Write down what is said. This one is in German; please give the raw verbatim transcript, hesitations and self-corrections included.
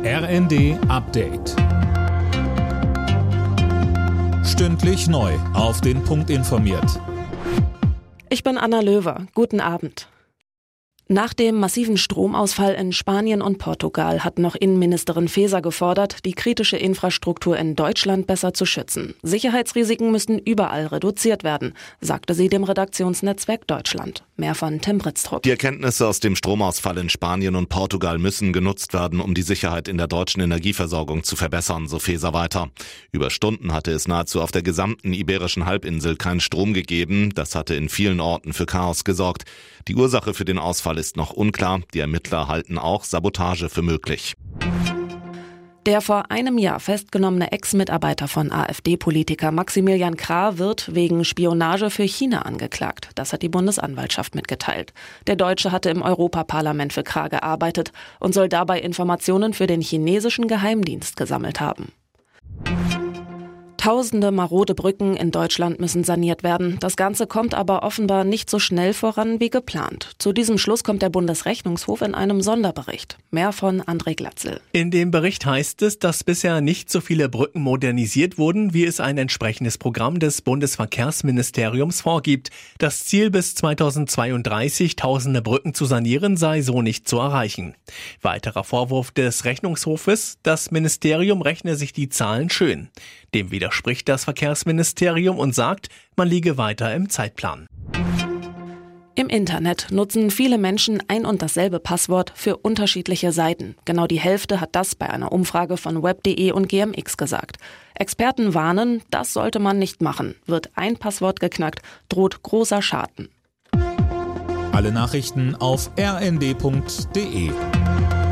R N D Update. Stündlich neu auf den Punkt informiert. Ich bin Anna Löwer. Guten Abend. Nach dem massiven Stromausfall in Spanien und Portugal hat noch Innenministerin Faeser gefordert, die kritische Infrastruktur in Deutschland besser zu schützen. Sicherheitsrisiken müssen überall reduziert werden, sagte sie dem Redaktionsnetzwerk Deutschland. Mehr von Tim Britztrup. Die Erkenntnisse aus dem Stromausfall in Spanien und Portugal müssen genutzt werden, um die Sicherheit in der deutschen Energieversorgung zu verbessern, so Faeser weiter. Über Stunden hatte es nahezu auf der gesamten Iberischen Halbinsel keinen Strom gegeben. Das hatte in vielen Orten für Chaos gesorgt. Die Ursache für den Ausfall ist noch unklar. Die Ermittler halten auch Sabotage für möglich. Der vor einem Jahr festgenommene Ex-Mitarbeiter von AfD-Politiker Maximilian Krah wird wegen Spionage für China angeklagt. Das hat die Bundesanwaltschaft mitgeteilt. Der Deutsche hatte im Europaparlament für Krah gearbeitet und soll dabei Informationen für den chinesischen Geheimdienst gesammelt haben. Tausende marode Brücken in Deutschland müssen saniert werden. Das Ganze kommt aber offenbar nicht so schnell voran wie geplant. Zu diesem Schluss kommt der Bundesrechnungshof in einem Sonderbericht. Mehr von André Glatzel. In dem Bericht heißt es, dass bisher nicht so viele Brücken modernisiert wurden, wie es ein entsprechendes Programm des Bundesverkehrsministeriums vorgibt. Das Ziel, bis zweitausendzweiunddreißig tausende Brücken zu sanieren, sei so nicht zu erreichen. Weiterer Vorwurf des Rechnungshofes: Das Ministerium rechne sich die Zahlen schön. Dem widerspricht das Verkehrsministerium und sagt, man liege weiter im Zeitplan. Im Internet nutzen viele Menschen ein und dasselbe Passwort für unterschiedliche Seiten. Genau die Hälfte hat das bei einer Umfrage von web punkt de und G M X gesagt. Experten warnen, das sollte man nicht machen. Wird ein Passwort geknackt, droht großer Schaden. Alle Nachrichten auf r n d punkt de.